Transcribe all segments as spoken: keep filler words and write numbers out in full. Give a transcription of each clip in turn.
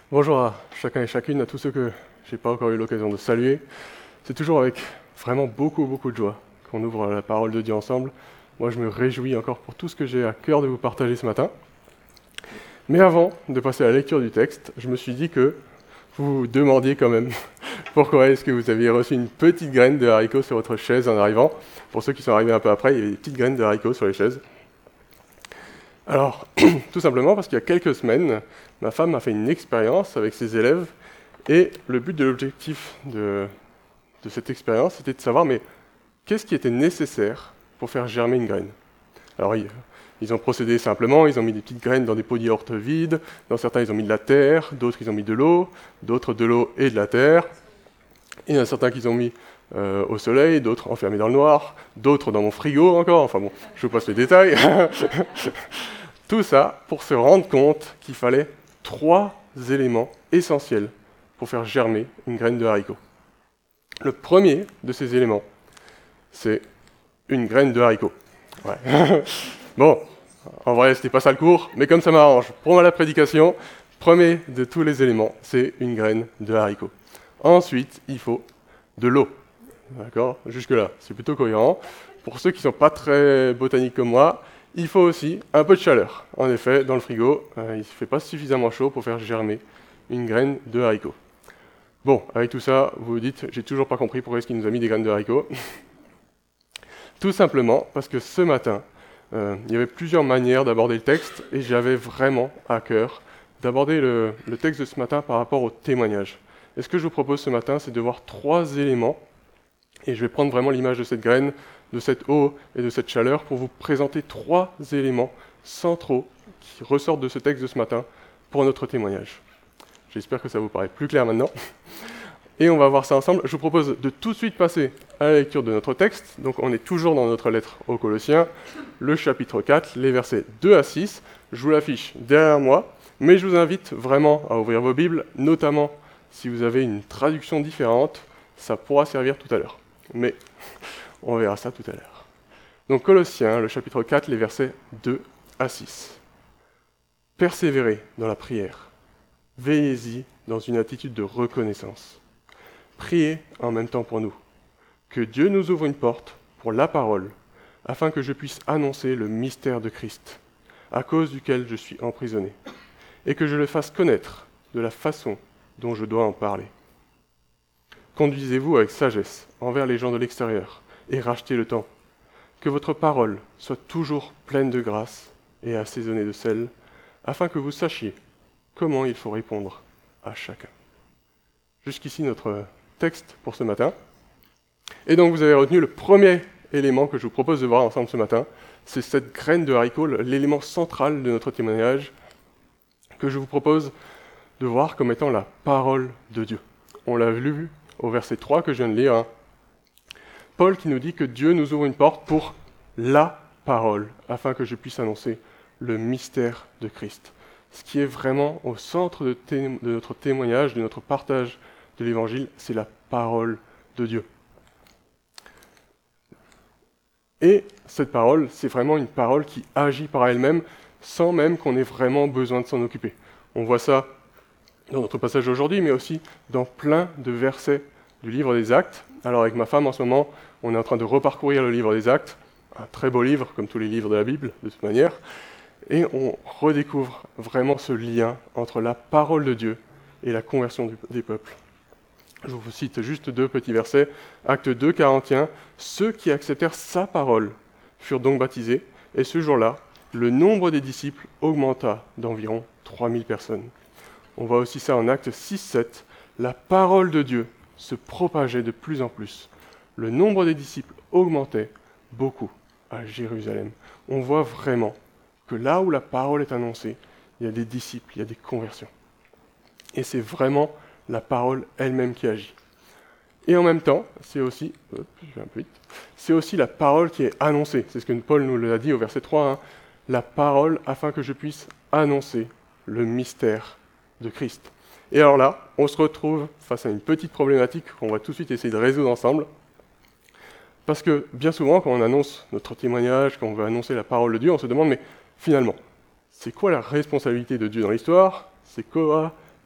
Bonjour à chacun et chacune, à tous ceux que je n'ai pas encore eu l'occasion de saluer. C'est toujours avec vraiment beaucoup, beaucoup de joie qu'on ouvre la parole de Dieu ensemble. Moi, je me réjouis encore pour tout ce que j'ai à cœur de vous partager ce matin. Mais avant de passer à la lecture du texte, je me suis dit que vous vous demandiez quand même pourquoi est-ce que vous aviez reçu une petite graine de haricots sur votre chaise en arrivant. Pour ceux qui sont arrivés un peu après, il y avait des petites graines de haricots sur les chaises. Alors, tout simplement parce qu'il y a quelques semaines, ma femme a fait une expérience avec ses élèves et le but de l'objectif de, de cette expérience, c'était de savoir mais qu'est-ce qui était nécessaire pour faire germer une graine. Alors, ils, ils ont procédé simplement, ils ont mis des petites graines dans des pots d'iorte vides, dans certains ils ont mis de la terre, d'autres ils ont mis de l'eau, d'autres de l'eau et de la terre, et il y en a certains qu'ils ont mis euh, au soleil, d'autres enfermés dans le noir, d'autres dans mon frigo encore, enfin bon, je vous passe les détails. Tout ça pour se rendre compte qu'il fallait trois éléments essentiels pour faire germer une graine de haricot. Le premier de ces éléments, c'est une graine de haricot. Ouais. Bon, en vrai, c'était pas ça le cours, mais comme ça m'arrange, pour moi la prédication, premier de tous les éléments, c'est une graine de haricot. Ensuite, il faut de l'eau. D'accord ? Jusque-là, c'est plutôt cohérent. Pour ceux qui ne sont pas très botaniques comme moi, il faut aussi un peu de chaleur. En effet, dans le frigo, euh, il ne fait pas suffisamment chaud pour faire germer une graine de haricot. Bon, avec tout ça, vous vous dites, j'ai toujours pas compris pourquoi est-ce qu'il nous a mis des graines de haricots. Tout simplement parce que ce matin, euh, il y avait plusieurs manières d'aborder le texte et j'avais vraiment à cœur d'aborder le, le texte de ce matin par rapport au témoignage. Et ce que je vous propose ce matin, c'est de voir trois éléments, et je vais prendre vraiment l'image de cette graine, de cette eau et de cette chaleur pour vous présenter trois éléments centraux qui ressortent de ce texte de ce matin pour notre témoignage. J'espère que ça vous paraît plus clair maintenant. Et on va voir ça ensemble. Je vous propose de tout de suite passer à la lecture de notre texte. Donc on est toujours dans notre lettre aux Colossiens, le chapitre quatre, les versets deux à six. Je vous l'affiche derrière moi, mais je vous invite vraiment à ouvrir vos Bibles, notamment si vous avez une traduction différente, ça pourra servir tout à l'heure. Mais on verra ça tout à l'heure. Donc Colossiens, le chapitre quatre, les versets deux à six. Persévérez dans la prière. Veillez-y dans une attitude de reconnaissance. Priez en même temps pour nous. Que Dieu nous ouvre une porte pour la parole, afin que je puisse annoncer le mystère de Christ, à cause duquel je suis emprisonné, et que je le fasse connaître de la façon dont je dois en parler. Conduisez-vous avec sagesse envers les gens de l'extérieur, et rachetez le temps. Que votre parole soit toujours pleine de grâce et assaisonnée de sel, afin que vous sachiez comment il faut répondre à chacun. Jusqu'ici notre texte pour ce matin. Et donc vous avez retenu le premier élément que je vous propose de voir ensemble ce matin, c'est cette graine de haricot, l'élément central de notre témoignage, que je vous propose de voir comme étant la parole de Dieu. On l'a lu au verset trois que je viens de lire, hein. Paul qui nous dit que Dieu nous ouvre une porte pour la parole, afin que je puisse annoncer le mystère de Christ. Ce qui est vraiment au centre de, té- de notre témoignage, de notre partage de l'Évangile, c'est la parole de Dieu. Et cette parole, c'est vraiment une parole qui agit par elle-même, sans même qu'on ait vraiment besoin de s'en occuper. On voit ça dans notre passage aujourd'hui, mais aussi dans plein de versets du livre des Actes. Alors avec ma femme, en ce moment, on est en train de reparcourir le livre des Actes, un très beau livre, comme tous les livres de la Bible, de toute manière, et on redécouvre vraiment ce lien entre la parole de Dieu et la conversion du, des peuples. Je vous cite juste deux petits versets. Acte deux, quarante et un. « Ceux qui acceptèrent sa parole furent donc baptisés, et ce jour-là, le nombre des disciples augmenta d'environ trois mille personnes. » On voit aussi ça en Acte six, sept. La parole de Dieu se propageait de plus en plus. Le nombre des disciples augmentait beaucoup à Jérusalem. On voit vraiment que là où la parole est annoncée, il y a des disciples, il y a des conversions. Et c'est vraiment la parole elle-même qui agit. Et en même temps, c'est aussi, hop, je vais un peu vite, c'est aussi la parole qui est annoncée. C'est ce que Paul nous l'a dit au verset trois. Hein, la parole afin que je puisse annoncer le mystère de Christ. Et alors là, on se retrouve face à une petite problématique qu'on va tout de suite essayer de résoudre ensemble. Parce que bien souvent, quand on annonce notre témoignage, quand on veut annoncer la parole de Dieu, on se demande, mais finalement, c'est quoi la responsabilité de Dieu dans l'histoire ? C'est quoi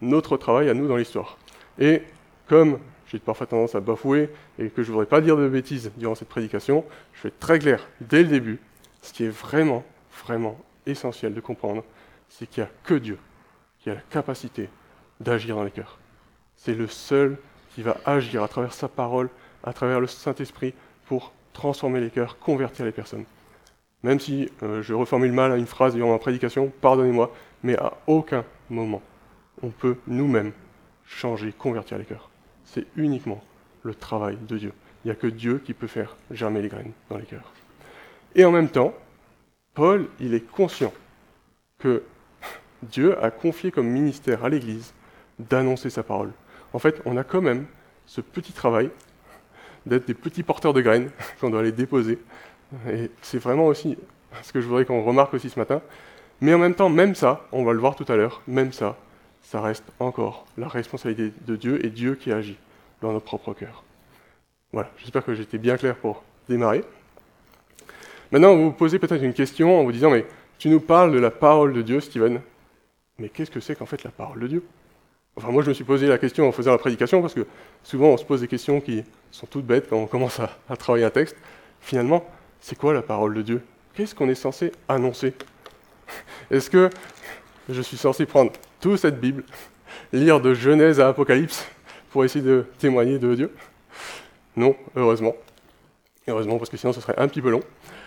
notre travail à nous dans l'histoire. Et comme j'ai parfois tendance à bafouer et que je ne voudrais pas dire de bêtises durant cette prédication, je vais être très clair dès le début. Ce qui est vraiment, vraiment essentiel de comprendre, c'est qu'il n'y a que Dieu qui a la capacité d'agir dans les cœurs. C'est le seul qui va agir à travers sa parole, à travers le Saint-Esprit, pour transformer les cœurs, convertir les personnes. Même si euh, je reformule mal une phrase durant ma prédication, pardonnez-moi, mais à aucun moment on peut nous-mêmes changer, convertir les cœurs. C'est uniquement le travail de Dieu. Il n'y a que Dieu qui peut faire germer les graines dans les cœurs. Et en même temps, Paul, il est conscient que Dieu a confié comme ministère à l'Église d'annoncer sa parole. En fait, on a quand même ce petit travail d'être des petits porteurs de graines qu'on doit aller déposer. Et c'est vraiment aussi ce que je voudrais qu'on remarque aussi ce matin. Mais en même temps, même ça, on va le voir tout à l'heure, même ça, ça reste encore la responsabilité de Dieu et Dieu qui agit dans notre propre cœur. Voilà, j'espère que j'étais bien clair pour démarrer. Maintenant, vous vous posez peut-être une question en vous disant, mais tu nous parles de la parole de Dieu, Steven. Mais qu'est-ce que c'est qu'en fait la parole de Dieu ? Enfin, moi, je me suis posé la question en faisant la prédication, parce que souvent, on se pose des questions qui sont toutes bêtes quand on commence à, à travailler un texte. Finalement, c'est quoi la parole de Dieu ? Qu'est-ce qu'on est censé annoncer ? Est-ce que je suis censé prendre toute cette Bible, lire de Genèse à Apocalypse, pour essayer de témoigner de Dieu ? Non, heureusement. Heureusement, parce que sinon, ce serait un petit peu long.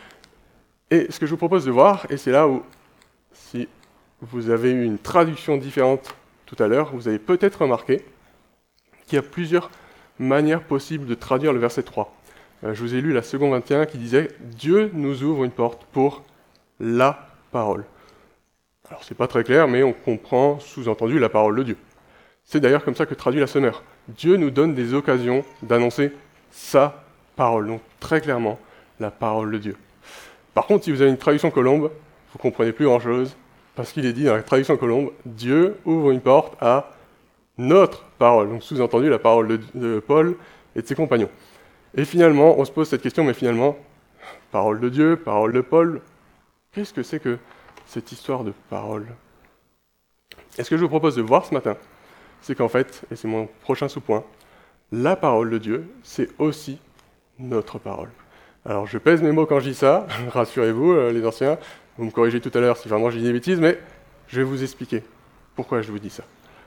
Et ce que je vous propose de voir, et c'est là où, si vous avez eu une traduction différente tout à l'heure, vous avez peut-être remarqué qu'il y a plusieurs manières possibles de traduire le verset trois. Euh, je vous ai lu la seconde vingt et un qui disait « Dieu nous ouvre une porte pour la parole ». Alors c'est pas très clair, mais on comprend sous-entendu la parole de Dieu. C'est d'ailleurs comme ça que traduit la Semeur. Dieu nous donne des occasions d'annoncer sa parole, donc très clairement la parole de Dieu. Par contre, si vous avez une traduction Colombe, vous ne comprenez plus grand-chose, parce qu'il est dit dans la traduction Colombe, Dieu ouvre une porte à notre parole, donc sous-entendu la parole de, de Paul et de ses compagnons. Et finalement, on se pose cette question, mais finalement, parole de Dieu, parole de Paul, qu'est-ce que c'est que cette histoire de parole ? Et ce que je vous propose de voir ce matin, c'est qu'en fait, et c'est mon prochain sous-point, la parole de Dieu, c'est aussi notre parole. Alors je pèse mes mots quand je dis ça, rassurez-vous euh, les anciens, vous me corrigez tout à l'heure si vraiment je dis des bêtises, mais je vais vous expliquer pourquoi je vous dis ça.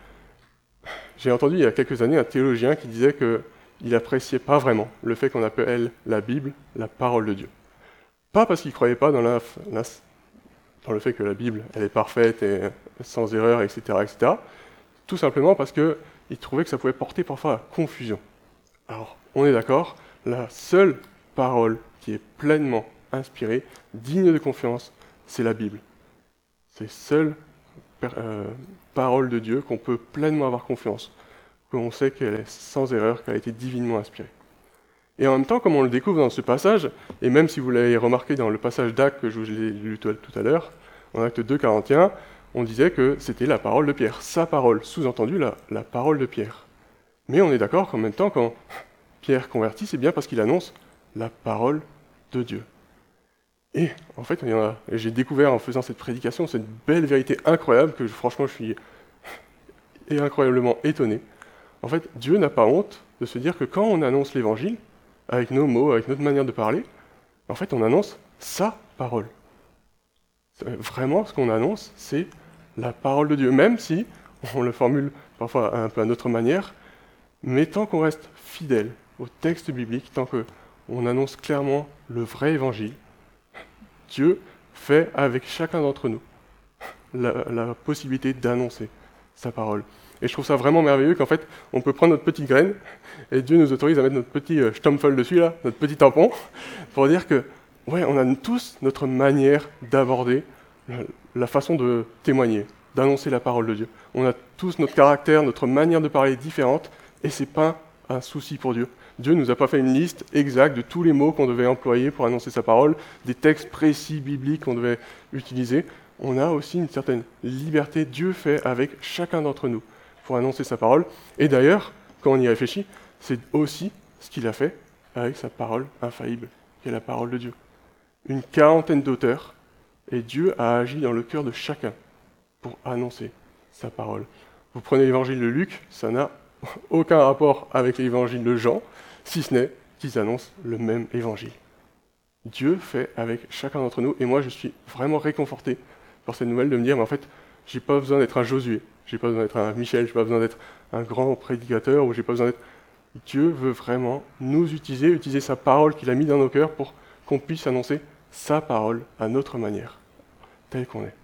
J'ai entendu il y a quelques années un théologien qui disait qu'il n'appréciait pas vraiment le fait qu'on appelle la Bible la parole de Dieu. Pas parce qu'il ne croyait pas dans, la, la, dans le fait que la Bible elle est parfaite et sans erreur, et cetera, et cetera. Tout simplement parce qu'il trouvait que ça pouvait porter parfois à confusion. Alors, on est d'accord, la seule parole qui est pleinement inspirée, digne de confiance, c'est la Bible. C'est la seule euh, parole de Dieu qu'on peut pleinement avoir confiance, qu'on sait qu'elle est sans erreur, qu'elle a été divinement inspirée. Et en même temps, comme on le découvre dans ce passage, et même si vous l'avez remarqué dans le passage d'Actes que je vous ai lu tout à l'heure, en Acte deux, quarante et un, on disait que c'était la parole de Pierre, sa parole, sous-entendu la, la parole de Pierre. Mais on est d'accord qu'en même temps, quand Pierre convertit, c'est bien parce qu'il annonce la parole de Dieu. Et en fait, il y en a, et j'ai découvert en faisant cette prédication cette belle vérité incroyable que je, franchement je suis incroyablement étonné. En fait, Dieu n'a pas honte de se dire que quand on annonce l'évangile, avec nos mots, avec notre manière de parler, en fait, on annonce sa parole. Vraiment, ce qu'on annonce, c'est la parole de Dieu, même si on le formule parfois un peu à notre manière, mais tant qu'on reste fidèle au texte biblique, tant qu'on annonce clairement le vrai évangile, Dieu fait avec chacun d'entre nous la, la possibilité d'annoncer sa parole. Et je trouve ça vraiment merveilleux qu'en fait, on peut prendre notre petite graine, et Dieu nous autorise à mettre notre petit euh, Stamfel dessus, là, notre petit tampon, pour dire que, ouais, on a tous notre manière d'aborder la, la façon de témoigner, d'annoncer la parole de Dieu. On a tous notre caractère, notre manière de parler différente, et c'est pas un souci pour Dieu. Dieu nous a pas fait une liste exacte de tous les mots qu'on devait employer pour annoncer sa parole, des textes précis bibliques qu'on devait utiliser. On a aussi une certaine liberté, Dieu fait avec chacun d'entre nous pour annoncer sa parole. Et d'ailleurs, quand on y réfléchit, c'est aussi ce qu'il a fait avec sa parole infaillible, qui est la parole de Dieu. Une quarantaine d'auteurs, et Dieu a agi dans le cœur de chacun pour annoncer sa parole. Vous prenez l'évangile de Luc, ça n'a aucun rapport avec l'évangile de Jean, si ce n'est qu'ils annoncent le même évangile. Dieu fait avec chacun d'entre nous, et moi je suis vraiment réconforté par cette nouvelle de me dire, mais en fait, j'ai pas besoin d'être un Josué, j'ai pas besoin d'être un Michel, j'ai pas besoin d'être un grand prédicateur, ou j'ai pas besoin d'être... Dieu veut vraiment nous utiliser, utiliser sa parole qu'il a mis dans nos cœurs pour qu'on puisse annoncer sa parole à notre manière, tel qu'on est.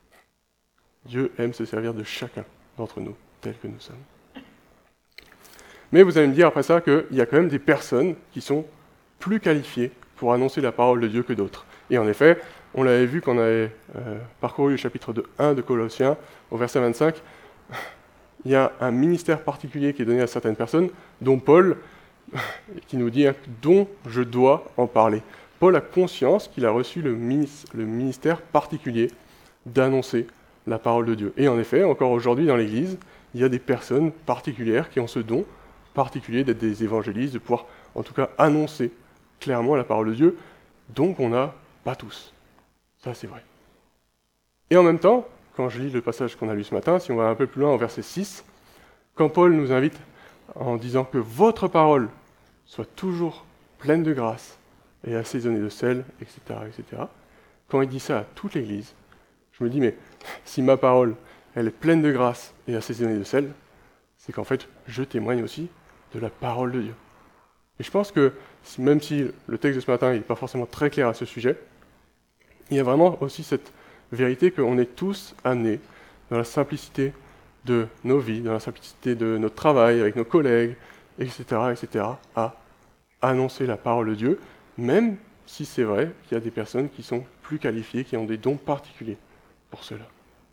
Dieu aime se servir de chacun d'entre nous, tel que nous sommes. Mais vous allez me dire après ça qu'il y a quand même des personnes qui sont plus qualifiées pour annoncer la parole de Dieu que d'autres. Et en effet, on l'avait vu quand on avait euh, parcouru le chapitre un de Colossiens, au verset vingt-cinq, il y a un ministère particulier qui est donné à certaines personnes, dont Paul, qui nous dit hein, dont je dois en parler. Paul a conscience qu'il a reçu le ministère particulier d'annoncer la parole de Dieu. Et en effet, encore aujourd'hui dans l'Église, il y a des personnes particulières qui ont ce don particulier d'être des évangélistes, de pouvoir en tout cas annoncer clairement la parole de Dieu, donc on n'a pas tous. Ça c'est vrai. Et en même temps, quand je lis le passage qu'on a lu ce matin, si on va un peu plus loin au verset six, quand Paul nous invite en disant que votre parole soit toujours pleine de grâce et assaisonnée de sel, et cetera, et cetera, quand il dit ça à toute l'Église, je me dis, mais si ma parole, elle est pleine de grâce et assaisonnée de sel, c'est qu'en fait, je témoigne aussi de la parole de Dieu. Et je pense que, même si le texte de ce matin n'est pas forcément très clair à ce sujet, il y a vraiment aussi cette vérité qu'on est tous amenés, dans la simplicité de nos vies, dans la simplicité de notre travail, avec nos collègues, et cetera, et cetera, à annoncer la parole de Dieu, même si c'est vrai qu'il y a des personnes qui sont plus qualifiées, qui ont des dons particuliers pour cela.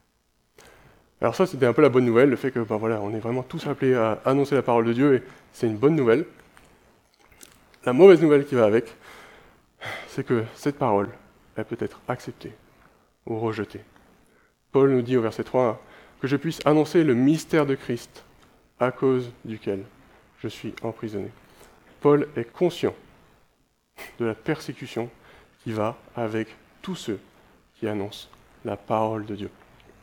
Alors ça, c'était un peu la bonne nouvelle, le fait que, ben voilà, on est vraiment tous appelés à annoncer la parole de Dieu, et c'est une bonne nouvelle. La mauvaise nouvelle qui va avec, c'est que cette parole, elle peut être acceptée ou rejetée. Paul nous dit au verset trois, que je puisse annoncer le mystère de Christ, à cause duquel je suis emprisonné. Paul est conscient de la persécution qui va avec tous ceux qui annoncent la parole de Dieu.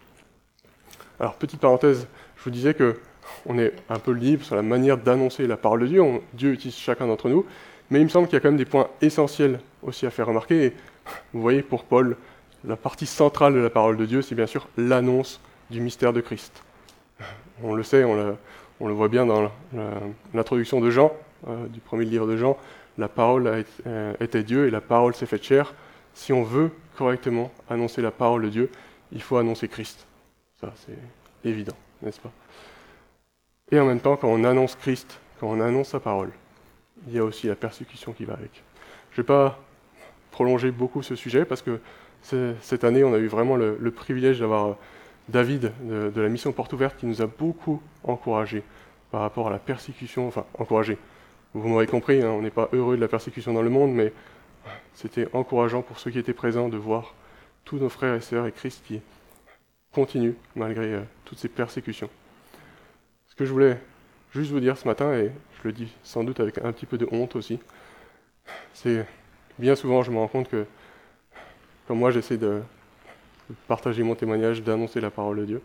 Alors, petite parenthèse, je vous disais qu'on est un peu libre sur la manière d'annoncer la parole de Dieu. On, Dieu utilise chacun d'entre nous, mais il me semble qu'il y a quand même des points essentiels aussi à faire remarquer. Et vous voyez, pour Paul, la partie centrale de la parole de Dieu, c'est bien sûr l'annonce du mystère de Christ. On le sait, on le, on le voit bien dans la, la, l'introduction de Jean, euh, du premier livre de Jean, la parole a été, euh, était Dieu et la parole s'est faite chair. Si on veut correctement annoncer la parole de Dieu, il faut annoncer Christ. Ça, c'est évident, n'est-ce pas? Et en même temps, quand on annonce Christ, quand on annonce sa parole, il y a aussi la persécution qui va avec. Je ne vais pas prolonger beaucoup ce sujet, parce que cette année, on a eu vraiment le, le privilège d'avoir David de, de la mission Porte Ouverte qui nous a beaucoup encouragés par rapport à la persécution, enfin encouragés. Vous m'aurez compris, hein, on n'est pas heureux de la persécution dans le monde, mais c'était encourageant pour ceux qui étaient présents de voir tous nos frères et sœurs et Christ qui continue malgré euh, toutes ces persécutions. Ce que je voulais juste vous dire ce matin, et je le dis sans doute avec un petit peu de honte aussi, c'est bien souvent je me rends compte que quand moi j'essaie de partager mon témoignage, d'annoncer la parole de Dieu,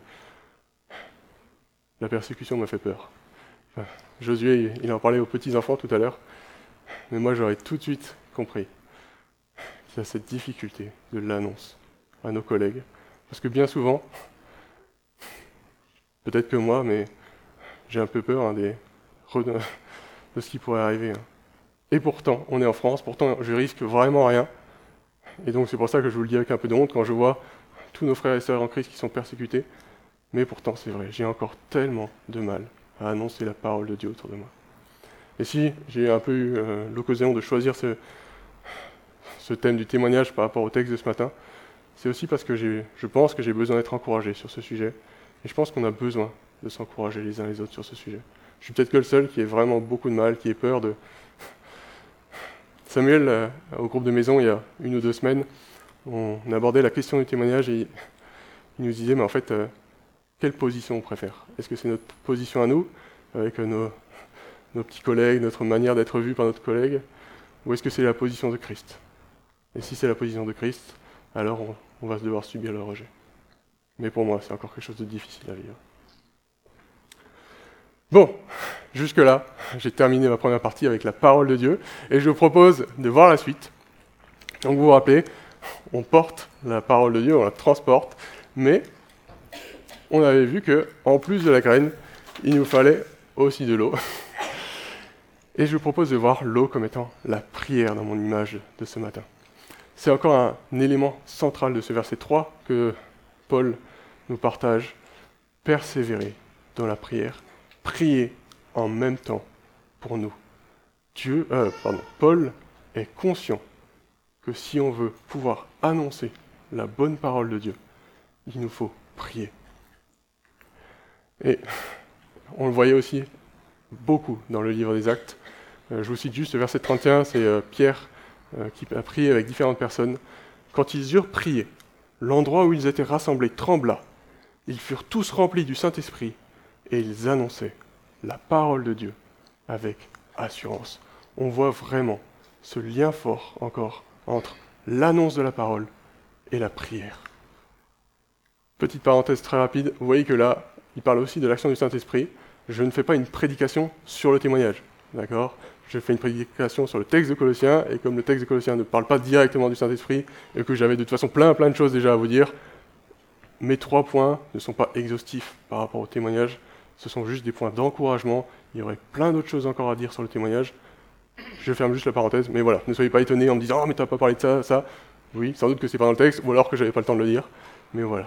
la persécution me fait peur. Enfin, Josué, il en parlait aux petits-enfants tout à l'heure, mais moi j'aurais tout de suite compris qu'il y a cette difficulté de l'annonce à nos collègues. Parce que bien souvent, peut-être que moi, mais j'ai un peu peur hein, des, de ce qui pourrait arriver. Hein. Et pourtant, on est en France, pourtant je risque vraiment rien. Et donc c'est pour ça que je vous le dis avec un peu de honte quand je vois tous nos frères et sœurs en Christ qui sont persécutés. Mais pourtant c'est vrai, j'ai encore tellement de mal à annoncer la parole de Dieu autour de moi. Et si j'ai un peu eu euh, l'occasion de choisir ce, ce thème du témoignage par rapport au texte de ce matin, c'est aussi parce que j'ai, je pense que j'ai besoin d'être encouragé sur ce sujet. Et je pense qu'on a besoin de s'encourager les uns les autres sur ce sujet. Je suis peut-être que le seul qui ait vraiment beaucoup de mal, qui ait peur de... Samuel, euh, au groupe de maison, il y a une ou deux semaines, on abordait la question du témoignage et il nous disait, mais en fait, euh, quelle position on préfère? Est-ce que c'est notre position à nous, avec nos, nos petits collègues, notre manière d'être vu par notre collègue, ou est-ce que c'est la position de Christ? Et si c'est la position de Christ, alors on, on va devoir subir le rejet. Mais pour moi, c'est encore quelque chose de difficile à vivre. Bon, jusque-là, j'ai terminé ma première partie avec la parole de Dieu, et je vous propose de voir la suite. Donc vous vous rappelez, on porte la parole de Dieu, on la transporte, mais on avait vu que, en plus de la graine, il nous fallait aussi de l'eau. Et je vous propose de voir l'eau comme étant la prière dans mon image de ce matin. C'est encore un élément central de ce verset trois que Paul nous partage. Persévérer dans la prière, prier en même temps pour nous. Dieu, euh, pardon, Paul est conscient que si on veut pouvoir annoncer la bonne parole de Dieu, il nous faut prier. Et on le voyait aussi beaucoup dans le livre des Actes. Euh, je vous cite juste le verset trente et un, c'est euh, Pierre euh, qui a prié avec différentes personnes. Quand ils eurent prié, l'endroit où ils étaient rassemblés trembla. Ils furent tous remplis du Saint-Esprit et ils annonçaient la parole de Dieu avec assurance. On voit vraiment ce lien fort encore entre l'annonce de la parole et la prière. Petite parenthèse très rapide, vous voyez que là, il parle aussi de l'action du Saint-Esprit. Je ne fais pas une prédication sur le témoignage, d'accord ? Je fais une prédication sur le texte de Colossiens, et comme le texte de Colossiens ne parle pas directement du Saint-Esprit, et que j'avais de toute façon plein plein de choses déjà à vous dire, mes trois points ne sont pas exhaustifs par rapport au témoignage, ce sont juste des points d'encouragement. Il y aurait plein d'autres choses encore à dire sur le témoignage. Je ferme juste la parenthèse, mais voilà, ne soyez pas étonnés en me disant « Ah, mais tu n'as pas parlé de ça, ça ». Oui, sans doute que c'est pas dans le texte, ou alors que j'avais pas le temps de le dire, mais voilà.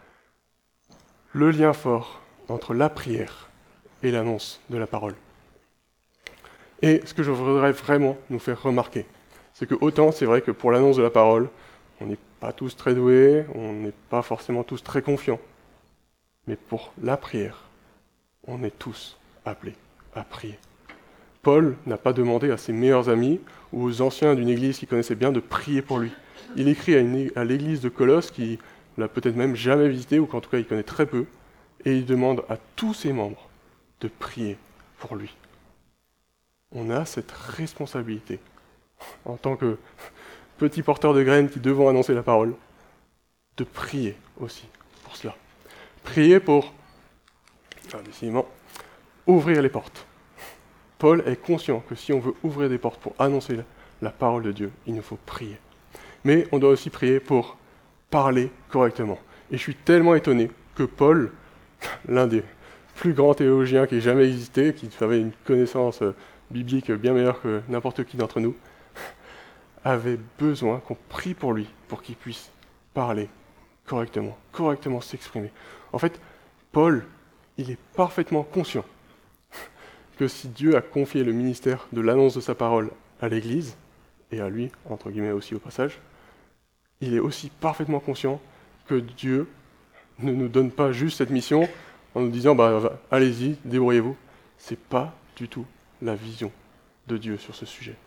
Le lien fort entre la prière et l'annonce de la parole. Et ce que je voudrais vraiment nous faire remarquer, c'est que autant c'est vrai que pour l'annonce de la parole, on n'est pas tous très doués, on n'est pas forcément tous très confiants, mais pour la prière, on est tous appelés à prier. Paul n'a pas demandé à ses meilleurs amis ou aux anciens d'une église qu'il connaissait bien de prier pour lui. Il écrit à, une, à l'église de Colosse, qui l'a peut-être même jamais visité, ou qu'en tout cas il connaît très peu, et il demande à tous ses membres de prier pour lui. On a cette responsabilité, en tant que petits porteurs de graines qui devons annoncer la parole, de prier aussi pour cela. Prier pour, ah, décidément, ouvrir les portes. Paul est conscient que si on veut ouvrir des portes pour annoncer la, la parole de Dieu, il nous faut prier. Mais on doit aussi prier pour parler correctement. Et je suis tellement étonné que Paul, l'un des plus grands théologiens qui ait jamais existé, qui avait une connaissance biblique bien meilleure que n'importe qui d'entre nous, avait besoin qu'on prie pour lui, pour qu'il puisse parler correctement, correctement s'exprimer. En fait, Paul, il est parfaitement conscient que si Dieu a confié le ministère de l'annonce de sa parole à l'Église, et à lui, entre guillemets aussi au passage, il est aussi parfaitement conscient que Dieu ne nous donne pas juste cette mission en nous disant bah, « allez-y, débrouillez-vous ». C'est pas du tout la vision de Dieu sur ce sujet.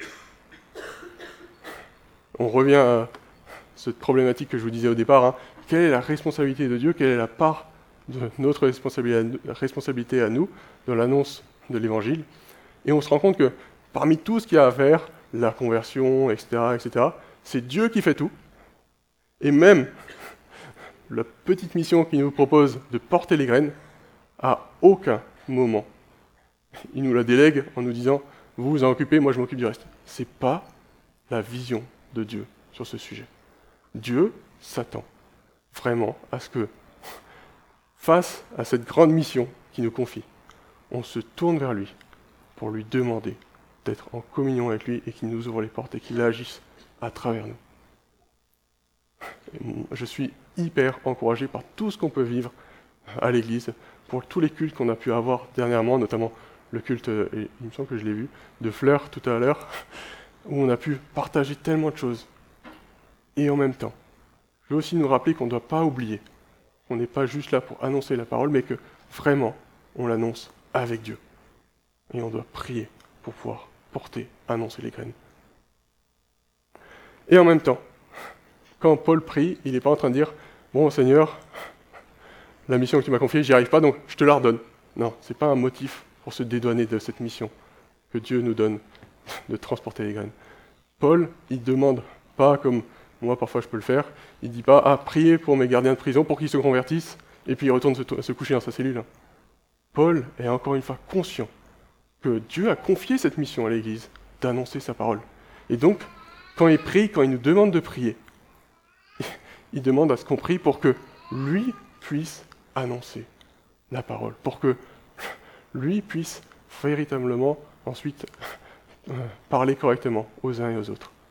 On revient à cette problématique que je vous disais au départ. Hein. Quelle est la responsabilité de Dieu ? Quelle est la part de notre responsabilité à nous dans l'annonce de l'Évangile ? Et on se rend compte que parmi tout ce qu'il y a à faire, la conversion, et cetera, et cetera, c'est Dieu qui fait tout. Et même la petite mission qu'il nous propose de porter les graines, à aucun moment, il nous la délègue en nous disant « vous vous en occupez, moi je m'occupe du reste ». Ce n'est pas la vision de Dieu sur ce sujet. Dieu s'attend vraiment à ce que, face à cette grande mission qu'il nous confie, on se tourne vers lui pour lui demander d'être en communion avec lui et qu'il nous ouvre les portes et qu'il agisse à travers nous. Je suis hyper encouragé par tout ce qu'on peut vivre à l'église, pour tous les cultes qu'on a pu avoir dernièrement, notamment le culte, et il me semble que je l'ai vu, de Fleur tout à l'heure, où on a pu partager tellement de choses. Et en même temps, je veux aussi nous rappeler qu'on ne doit pas oublier qu'on n'est pas juste là pour annoncer la parole, mais que vraiment, on l'annonce avec Dieu. Et on doit prier pour pouvoir porter, annoncer les graines. Et en même temps, quand Paul prie, il n'est pas en train de dire « Bon Seigneur, la mission que tu m'as confiée, j'y arrive pas, donc je te la redonne. » Non, ce n'est pas un motif pour se dédouaner de cette mission que Dieu nous donne de transporter les graines. Paul, il demande pas comme moi parfois je peux le faire, il dit pas « Ah, priez pour mes gardiens de prison pour qu'ils se convertissent » et puis il retourne se, se coucher dans sa cellule. Paul est encore une fois conscient que Dieu a confié cette mission à l'Église d'annoncer sa parole. Et donc, quand il prie, quand il nous demande de prier, il demande à ce qu'on prie pour que lui puisse annoncer la parole, pour que lui puisse véritablement ensuite euh, parler correctement aux uns et aux autres.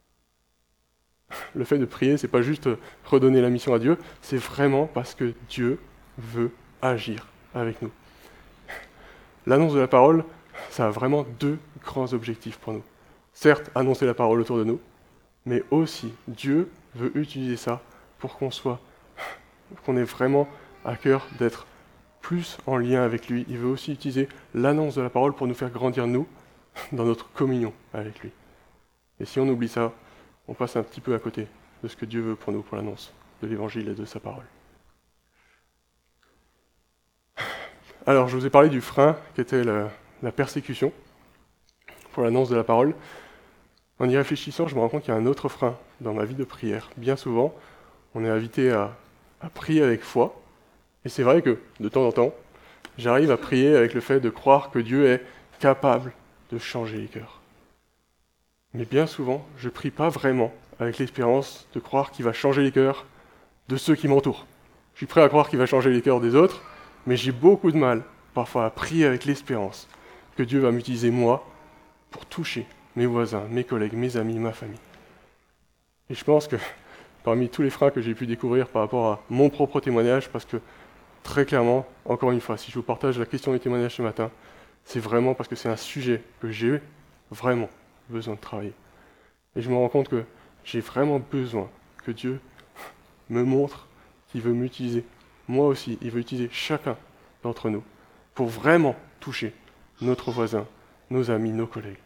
Le fait de prier, c'est pas juste redonner la mission à Dieu, c'est vraiment parce que Dieu veut agir avec nous. L'annonce de la parole, ça a vraiment deux grands objectifs pour nous. Certes, annoncer la parole autour de nous, mais aussi Dieu veut utiliser ça pour qu'on soit, qu'on ait vraiment à cœur d'être plus en lien avec lui. Il veut aussi utiliser l'annonce de la parole pour nous faire grandir, nous, dans notre communion avec lui. Et si on oublie ça, on passe un petit peu à côté de ce que Dieu veut pour nous, pour l'annonce de l'Évangile et de sa parole. Alors, je vous ai parlé du frein qui était la, la persécution pour l'annonce de la parole. En y réfléchissant, je me rends compte qu'il y a un autre frein dans ma vie de prière. Bien souvent, on est invité à, à prier avec foi. Et c'est vrai que, de temps en temps, j'arrive à prier avec le fait de croire que Dieu est capable de changer les cœurs. Mais bien souvent, je ne prie pas vraiment avec l'espérance de croire qu'il va changer les cœurs de ceux qui m'entourent. Je suis prêt à croire qu'il va changer les cœurs des autres, mais j'ai beaucoup de mal, parfois, à prier avec l'espérance que Dieu va m'utiliser, moi, pour toucher mes voisins, mes collègues, mes amis, ma famille. Et je pense que, parmi tous les freins que j'ai pu découvrir par rapport à mon propre témoignage, parce que, très clairement, encore une fois, si je vous partage la question du témoignage ce matin, c'est vraiment parce que c'est un sujet que j'ai vraiment besoin de travailler. Et je me rends compte que j'ai vraiment besoin que Dieu me montre qu'il veut m'utiliser. Moi aussi, il veut utiliser chacun d'entre nous pour vraiment toucher notre voisin, nos amis, nos collègues.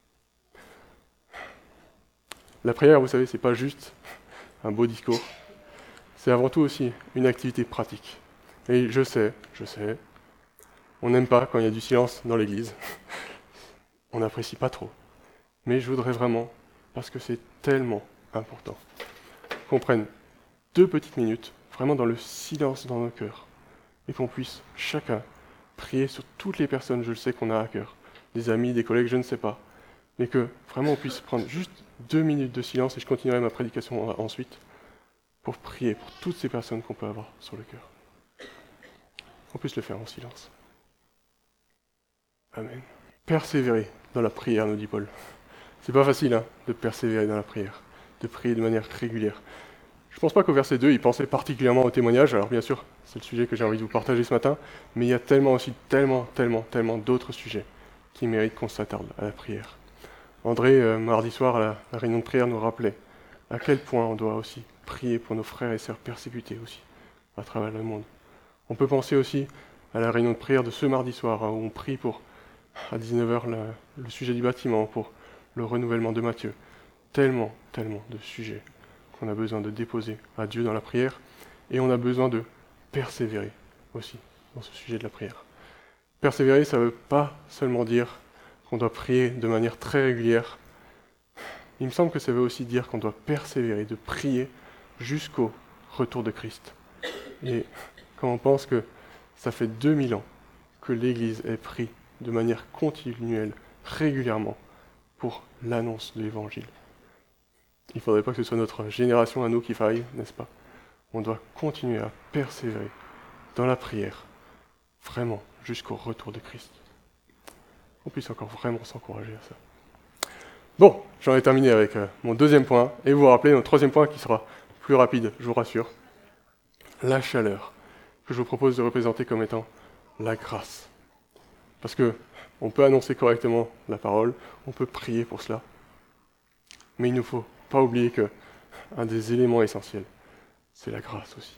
La prière, vous savez, c'est pas juste un beau discours, c'est avant tout aussi une activité pratique. Et je sais, je sais, on n'aime pas quand il y a du silence dans l'église, on n'apprécie pas trop. Mais je voudrais vraiment, parce que c'est tellement important, qu'on prenne deux petites minutes, vraiment dans le silence dans nos cœurs, et qu'on puisse chacun prier sur toutes les personnes, je le sais, qu'on a à cœur, des amis, des collègues, je ne sais pas, mais que vraiment on puisse prendre juste deux minutes de silence, et je continuerai ma prédication ensuite, pour prier pour toutes ces personnes qu'on peut avoir sur le cœur. Qu'on puisse le faire en silence. Amen. Persévérer dans la prière, nous dit Paul. C'est pas facile hein, de persévérer dans la prière, de prier de manière régulière. Je pense pas qu'au verset deux, il pensait particulièrement au témoignage. Alors bien sûr, c'est le sujet que j'ai envie de vous partager ce matin, mais il y a tellement aussi, tellement, tellement, tellement d'autres sujets qui méritent qu'on s'attarde à la prière. André, euh, mardi soir, à la, la réunion de prière, nous rappelait à quel point on doit aussi prier pour nos frères et sœurs persécutés aussi, à travers le monde. On peut penser aussi à la réunion de prière de ce mardi soir, hein, où on prie pour, à dix-neuf heures, le, le sujet du bâtiment, pour le renouvellement de Matthieu. Tellement, tellement de sujets qu'on a besoin de déposer à Dieu dans la prière, et on a besoin de persévérer aussi dans ce sujet de la prière. Persévérer, ça ne veut pas seulement dire qu'on doit prier de manière très régulière. Il me semble que ça veut aussi dire qu'on doit persévérer, de prier jusqu'au retour de Christ. Et quand on pense que ça fait deux mille ans que l'Église est prie de manière continuelle, régulièrement, pour l'annonce de l'Évangile. Il ne faudrait pas que ce soit notre génération à nous qui faille, n'est-ce pas? On doit continuer à persévérer dans la prière, vraiment, jusqu'au retour de Christ. On puisse encore vraiment s'encourager à ça. Bon, j'en ai terminé avec euh, mon deuxième point, et vous vous rappelez notre troisième point qui sera plus rapide, je vous rassure. La chaleur, que je vous propose de représenter comme étant la grâce. Parce que on peut annoncer correctement la parole, on peut prier pour cela, mais il ne faut pas oublier que un des éléments essentiels, c'est la grâce aussi.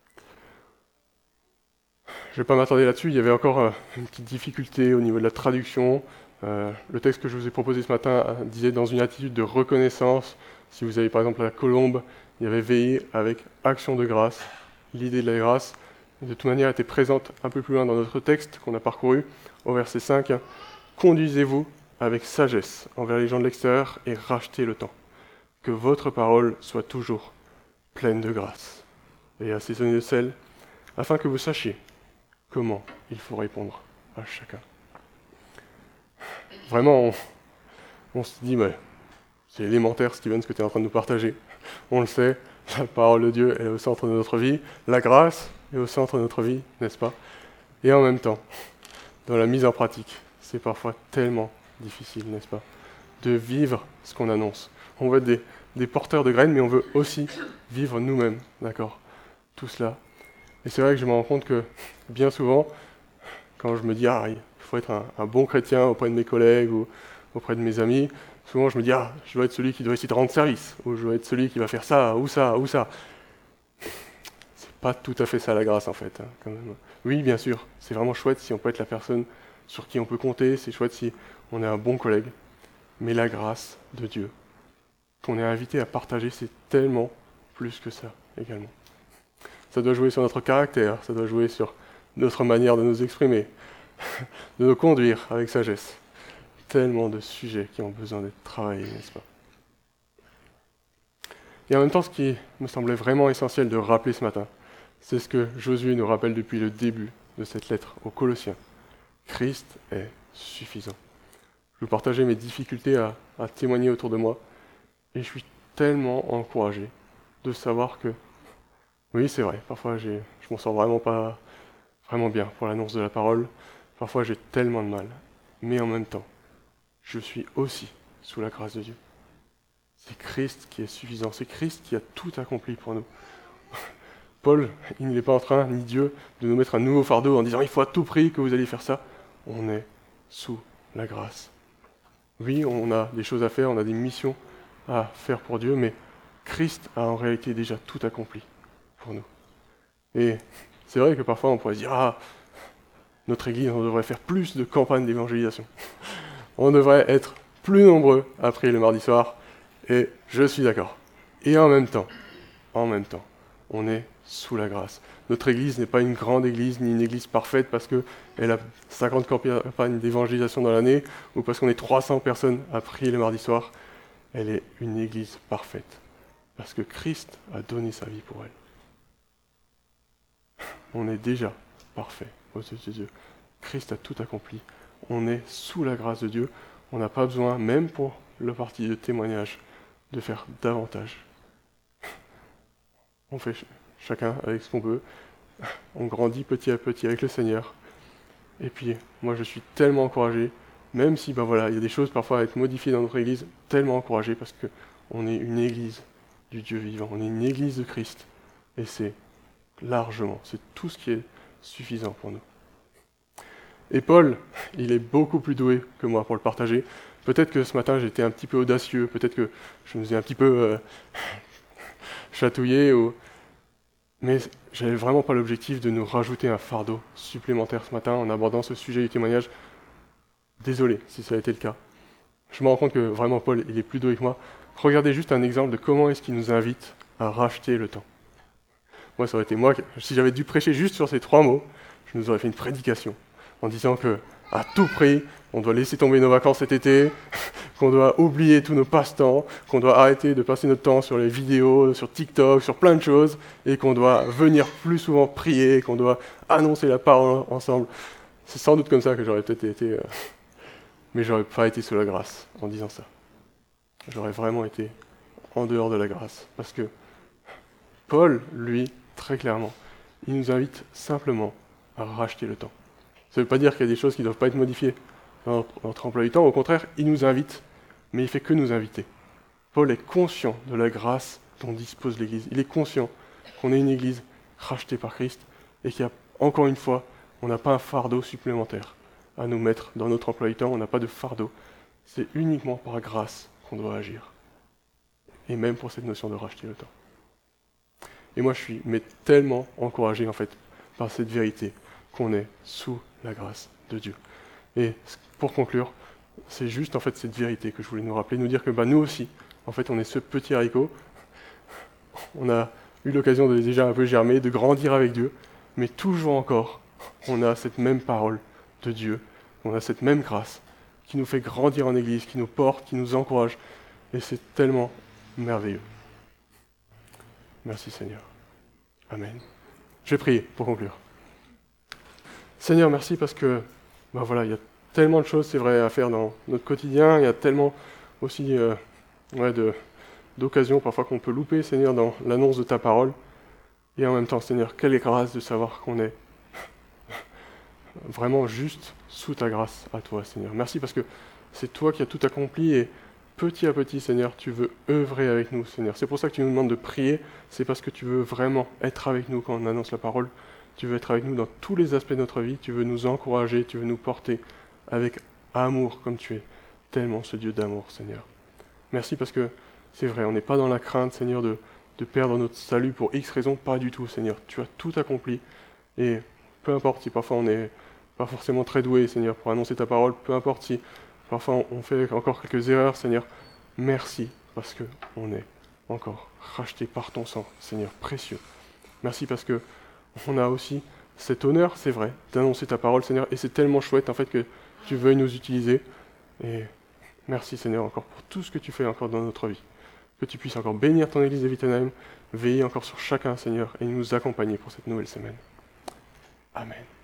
Je ne vais pas m'attarder là-dessus, il y avait encore euh, une petite difficulté au niveau de la traduction. Euh, le texte que je vous ai proposé ce matin euh, disait dans une attitude de reconnaissance. Si vous avez par exemple la colombe, il y avait veillé avec action de grâce. L'idée de la grâce, de toute manière, était présente un peu plus loin dans notre texte qu'on a parcouru, au verset cinq. Conduisez-vous avec sagesse envers les gens de l'extérieur et rachetez le temps. Que votre parole soit toujours pleine de grâce et assaisonnée de sel, afin que vous sachiez comment il faut répondre à chacun. Vraiment, on, on se dit, mais c'est élémentaire, Steven, ce que tu es en train de nous partager. On le sait, la parole de Dieu est au centre de notre vie, la grâce est au centre de notre vie, n'est-ce pas? Et en même temps, dans la mise en pratique, c'est parfois tellement difficile, n'est-ce pas, de vivre ce qu'on annonce. On veut être des, des porteurs de graines, mais on veut aussi vivre nous-mêmes, d'accord? Tout cela. Et c'est vrai que je me rends compte que bien souvent, quand je me dis, ah, il faut être un, un bon chrétien auprès de mes collègues ou auprès de mes amis, souvent je me dis, ah, je dois être celui qui doit essayer de rendre service, ou je dois être celui qui va faire ça, ou ça, ou ça. C'est pas tout à fait ça la grâce en fait, hein, quand même. Oui, bien sûr, c'est vraiment chouette si on peut être la personne sur qui on peut compter, c'est chouette si on est un bon collègue, mais la grâce de Dieu, qu'on est invité à partager, c'est tellement plus que ça également. Ça doit jouer sur notre caractère, ça doit jouer sur notre manière de nous exprimer, de nous conduire avec sagesse. Tellement de sujets qui ont besoin d'être travaillés, n'est-ce pas? Et en même temps, ce qui me semblait vraiment essentiel de rappeler ce matin, c'est ce que Josué nous rappelle depuis le début de cette lettre aux Colossiens. Christ est suffisant. Je vous partageais mes difficultés à, à témoigner autour de moi, et je suis tellement encouragé de savoir que, oui, c'est vrai, parfois j'ai, je m'en sors vraiment pas vraiment bien pour l'annonce de la parole, parfois j'ai tellement de mal, mais en même temps, je suis aussi sous la grâce de Dieu. C'est Christ qui est suffisant, c'est Christ qui a tout accompli pour nous. Paul, il n'est pas en train, ni Dieu, de nous mettre un nouveau fardeau en disant « il faut à tout prix que vous allez faire ça ». On est sous la grâce. Oui, on a des choses à faire, on a des missions à faire pour Dieu, mais Christ a en réalité déjà tout accompli pour nous. Et c'est vrai que parfois on pourrait se dire « ah, notre Église, on devrait faire plus de campagnes d'évangélisation. On devrait être plus nombreux à prier le mardi soir. » Et je suis d'accord. Et en même temps, en même temps, on est sous la grâce. Notre Église n'est pas une grande Église, ni une Église parfaite parce qu'elle a cinquante campagnes d'évangélisation dans l'année, ou parce qu'on est trois cents personnes à prier le mardi soir. Elle est une Église parfaite, parce que Christ a donné sa vie pour elle. On est déjà parfait aux yeux de Dieu. Christ a tout accompli. On est sous la grâce de Dieu. On n'a pas besoin, même pour le parti de témoignage, de faire davantage. On fait ch- chacun avec ce qu'on peut. On grandit petit à petit avec le Seigneur. Et puis, moi, je suis tellement encouragé, même si, ben voilà, il y a des choses parfois à être modifiées dans notre Église, tellement encouragé parce que on est une Église du Dieu vivant. On est une Église de Christ. Et c'est largement, c'est tout ce qui est suffisant pour nous. Et Paul, il est beaucoup plus doué que moi pour le partager. Peut-être que ce matin, j'étais un petit peu audacieux, peut-être que je me suis un petit peu euh, chatouillé, ou... mais j'avais vraiment pas l'objectif de nous rajouter un fardeau supplémentaire ce matin en abordant ce sujet du témoignage. Désolé si ça a été le cas. Je me rends compte que vraiment Paul, il est plus doué que moi. Regardez juste un exemple de comment est-ce qu'il nous invite à racheter le temps. Moi, ça aurait été moi, si j'avais dû prêcher juste sur ces trois mots, je nous aurais fait une prédication en disant que, à tout prix, on doit laisser tomber nos vacances cet été, qu'on doit oublier tous nos passe-temps, qu'on doit arrêter de passer notre temps sur les vidéos, sur TikTok, sur plein de choses, et qu'on doit venir plus souvent prier, qu'on doit annoncer la parole ensemble. C'est sans doute comme ça que j'aurais peut-être été... Euh... Mais j'aurais pas été sous la grâce en disant ça. J'aurais vraiment été en dehors de la grâce. Parce que Paul, lui, très clairement, il nous invite simplement à racheter le temps. Ça ne veut pas dire qu'il y a des choses qui ne doivent pas être modifiées dans notre, notre emploi du temps. Au contraire, il nous invite, mais il ne fait que nous inviter. Paul est conscient de la grâce dont dispose l'Église. Il est conscient qu'on est une Église rachetée par Christ et qu'il y a, encore une fois, on n'a pas un fardeau supplémentaire à nous mettre dans notre emploi du temps. On n'a pas de fardeau. C'est uniquement par grâce qu'on doit agir. Et même pour cette notion de racheter le temps. Et moi, je suis mais tellement encouragé, en fait, par cette vérité qu'on est sous la grâce de Dieu. Et pour conclure, c'est juste en fait cette vérité que je voulais nous rappeler, nous dire que bah, nous aussi, en fait, on est ce petit haricot. On a eu l'occasion de déjà un peu germer, de grandir avec Dieu, mais toujours encore, on a cette même parole de Dieu, on a cette même grâce qui nous fait grandir en Église, qui nous porte, qui nous encourage, et c'est tellement merveilleux. Merci Seigneur. Amen. Je vais prier pour conclure. Seigneur, merci parce que, ben voilà, il y a tellement de choses, c'est vrai, à faire dans notre quotidien, il y a tellement aussi euh, ouais, de, d'occasions parfois qu'on peut louper, Seigneur, dans l'annonce de ta parole. Et en même temps, Seigneur, quelle grâce de savoir qu'on est vraiment juste sous ta grâce à toi, Seigneur. Merci parce que c'est toi qui as tout accompli et petit à petit, Seigneur, tu veux œuvrer avec nous, Seigneur. C'est pour ça que tu nous demandes de prier, c'est parce que tu veux vraiment être avec nous quand on annonce la parole. Tu veux être avec nous dans tous les aspects de notre vie, tu veux nous encourager, tu veux nous porter avec amour comme tu es. Tellement ce Dieu d'amour, Seigneur. Merci parce que c'est vrai, on n'est pas dans la crainte, Seigneur, de, de perdre notre salut pour X raisons, pas du tout, Seigneur. Tu as tout accompli et peu importe si parfois on n'est pas forcément très doué, Seigneur, pour annoncer ta parole, peu importe si parfois on fait encore quelques erreurs, Seigneur, merci parce que on est encore racheté par ton sang, Seigneur, précieux. Merci parce que on a aussi cet honneur, c'est vrai, d'annoncer ta parole, Seigneur, et c'est tellement chouette en fait que tu veuilles nous utiliser. Et merci, Seigneur, encore pour tout ce que tu fais encore dans notre vie. Que tu puisses encore bénir ton Église de Wittenheim, veiller encore sur chacun, Seigneur, et nous accompagner pour cette nouvelle semaine. Amen.